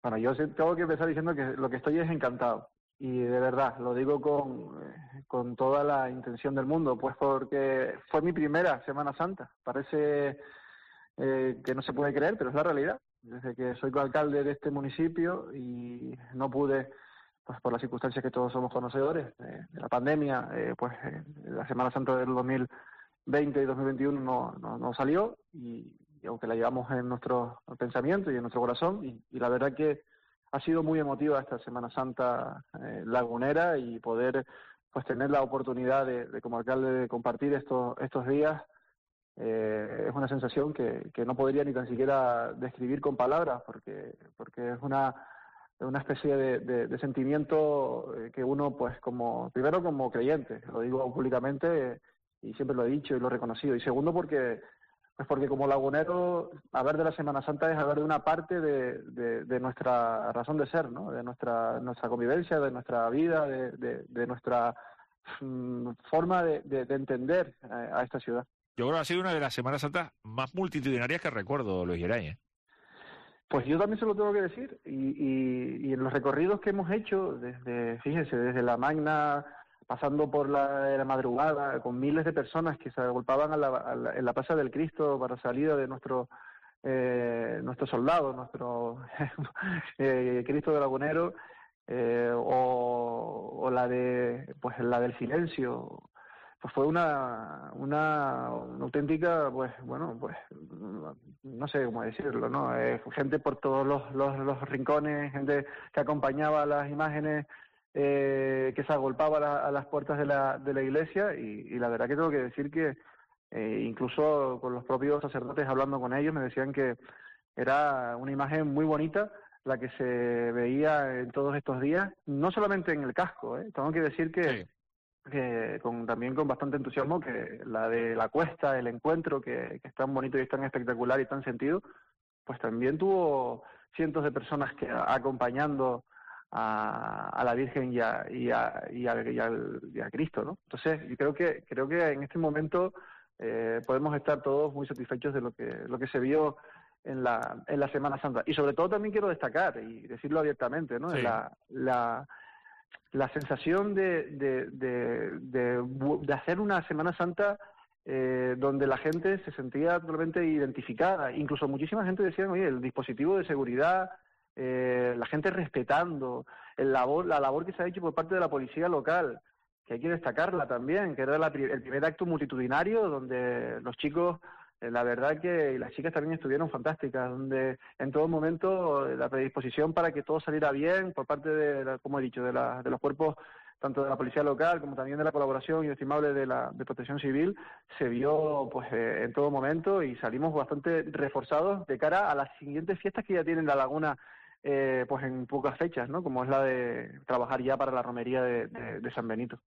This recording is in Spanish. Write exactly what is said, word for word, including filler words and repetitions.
Bueno, yo sí tengo que empezar diciendo que lo que estoy es encantado. Y de verdad, lo digo con, eh, con toda la intención del mundo, pues porque fue mi primera Semana Santa. Parece eh, que no se puede creer, pero es la realidad. Desde que soy alcalde de este municipio y no pude, pues por las circunstancias que todos somos conocedores, eh, de la pandemia, eh, pues eh, la Semana Santa del dos mil veinte y dos mil veintiuno no, no, no salió, y, y aunque la llevamos en nuestro pensamiento y en nuestro corazón, y, y la verdad que ha sido muy emotiva esta Semana Santa eh, lagunera, y poder pues tener la oportunidad de, de como alcalde de compartir estos estos días, eh, es una sensación que, que no podría ni tan siquiera describir con palabras, porque porque es una una especie de, de, de sentimiento eh, que uno, pues como, primero como creyente, lo digo públicamente, eh, y siempre lo he dicho y lo he reconocido, y segundo porque pues porque como lagunero, hablar de la Semana Santa es hablar de una parte de, de, de nuestra razón de ser, ¿no? De nuestra nuestra convivencia, de nuestra vida, de, de, de nuestra mm, forma de, de, de entender eh, a esta ciudad. Yo creo que ha sido una de las Semanas Santas más multitudinarias que recuerdo, Luis Geray, ¿eh? Pues yo también se lo tengo que decir, y, y, y en los recorridos que hemos hecho, desde, fíjese, desde la Magna, pasando por la, la madrugada, con miles de personas que se agolpaban a la, a la, en la Plaza del Cristo para salida de nuestro eh, nuestro soldado, nuestro eh, Cristo de Lagunero, eh, o, o la de pues la del silencio, pues fue una, una, una auténtica, pues bueno, pues no sé cómo decirlo, ¿no? Eh, gente por todos los, los, los rincones, gente que acompañaba las imágenes, eh, que se agolpaba a, la, a las puertas de la, de la iglesia, y, y la verdad que tengo que decir que eh, incluso con los propios sacerdotes, hablando con ellos, me decían que era una imagen muy bonita la que se veía en todos estos días, no solamente en el casco, ¿eh? Tengo que decir que Sí. que con, también con bastante entusiasmo, que la de la cuesta, el encuentro, que, que es tan bonito y es tan espectacular y tan sentido, pues también tuvo cientos de personas que acompañando a, a la Virgen y a, y, a, y, a, y, al, y a Cristo, ¿no? Entonces, yo creo que creo que en este momento eh, podemos estar todos muy satisfechos de lo que lo que se vio en la en la Semana Santa. Y sobre todo también quiero destacar y decirlo abiertamente, ¿no? Sí. La, la la sensación de, de, de, de, de hacer una Semana Santa eh, donde la gente se sentía totalmente identificada. Incluso muchísima gente decía, oye, el dispositivo de seguridad, eh, la gente respetando, el labor, la labor que se ha hecho por parte de la policía local, que hay que destacarla también, que era la, el primer acto multitudinario donde los chicos, eh, la verdad que y las chicas también estuvieron fantásticas, donde en todo momento eh, la predisposición para que todo saliera bien por parte de, la, como he dicho, de, la, de los cuerpos tanto de la policía local como también de la colaboración inestimable de la de Protección Civil, se vio pues eh, en todo momento, y salimos bastante reforzados de cara a las siguientes fiestas que ya tienen la Laguna, eh, pues en pocas fechas, ¿no? Como es la de trabajar ya para la romería de, de, de San Benito.